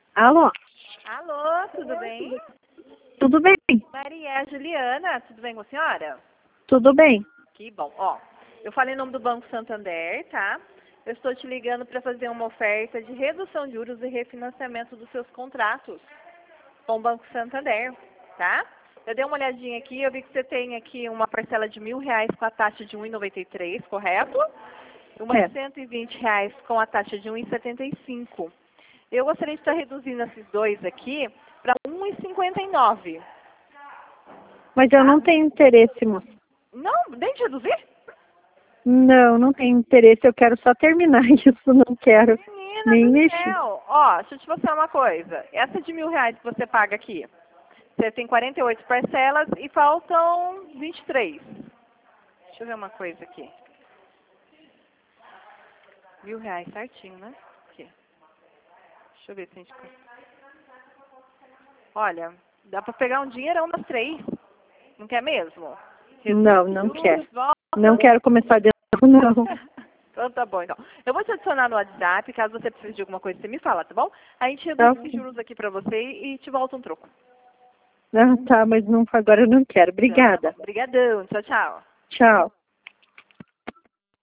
Alô? Alô, tudo bem? Tudo bem? Maria Juliana, tudo bem com a senhora? Tudo bem. Que bom. Ó, eu falei em nome do Banco Santander, tá? Eu estou te ligando para fazer uma oferta de redução de juros e refinanciamento dos seus contratos com o Banco Santander, tá? Eu dei uma olhadinha aqui, eu vi que você tem aqui uma parcela de R$ 1.000 com a taxa de 1,93, correto? E uma de R$ 120 com a taxa de 1,75. Eu gostaria de estar reduzindo esses dois aqui para 1,59. Mas eu não tenho interesse, moça. Não, nem de reduzir? Não tenho interesse. Eu quero só terminar isso. Não quero Menina nem do mexer. céu. Ó, deixa eu te mostrar uma coisa. Essa de R$ 1.000 que você paga aqui, você tem 48 parcelas e faltam 23. Deixa eu ver uma coisa aqui. R$ 1.000 certinho, né? Aqui. Deixa eu ver se a gente... Olha, dá pra pegar um dinheirão das 3. Não quer mesmo? Não quero. Volta. Não quero começar de novo, não. Então tá bom, então. Eu vou te adicionar no WhatsApp, caso você precise de alguma coisa, você me fala, tá bom? A gente reduz Tá, os juros aqui pra você e te volta um troco. tá, mas não, agora eu não quero. Então tá Obrigada. bom. Obrigadão. Tchau, tchau. Tchau.